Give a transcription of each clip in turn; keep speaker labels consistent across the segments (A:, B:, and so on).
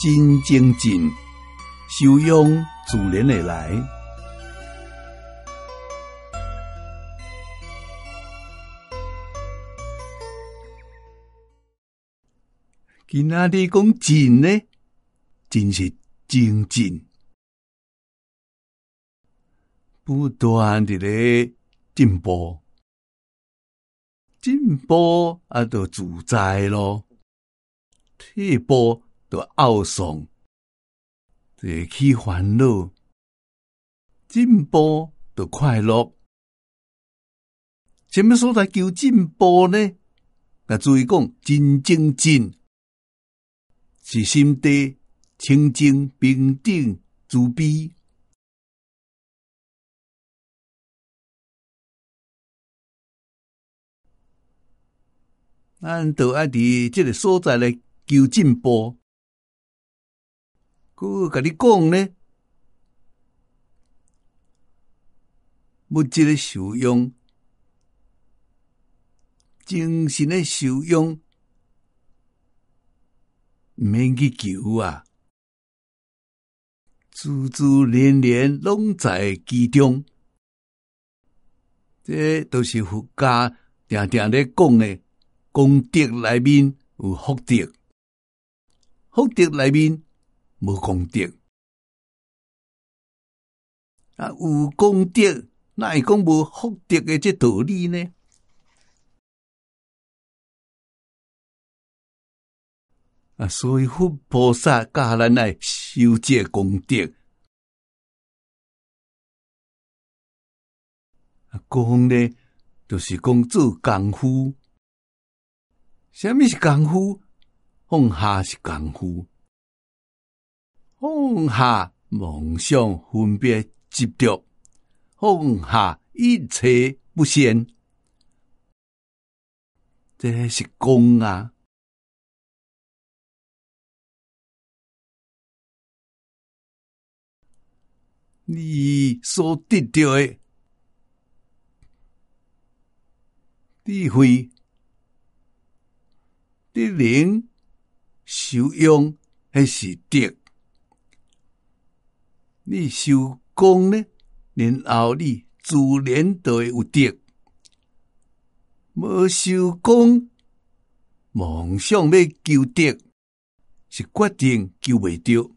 A: 真精进，修养自然会来。今仔日讲进呢，真是精进，不断地咧进步，进步啊，就自在咯；退步就懊丧，就起烦恼；进步就快乐。什么所在叫进步呢？那注意讲，真精进。是心地清净平等慈悲，咱就爱伫这个所在来求进步。佮甲你讲呢，物质的受用、精神的受用。毋免去求啊，自自然然拢在其中。这都是佛家常常咧讲的，功德内面有福德，福德内面无功德。啊，有功德，哪会讲无福德的这道理呢？啊，所以佛菩萨教咱来修这功德。啊，讲呢，就是讲做功夫。什么是功夫？放下是功夫。放下梦想、分别、执着，放下一切不善，这是功啊。你所得到的智慧、德能、修养，还是德？你修功呢，然后你自然就会有德。无修功，妄想要求德，是决定求袂到。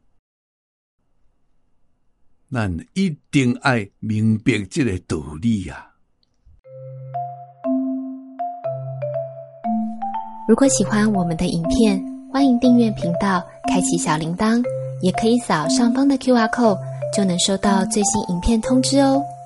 A: 咱一定要明白这个道理啊！
B: 如果喜欢我们的影片，欢迎订阅频道，开启小铃铛，也可以扫上方的 QR code，就能收到最新影片通知哦。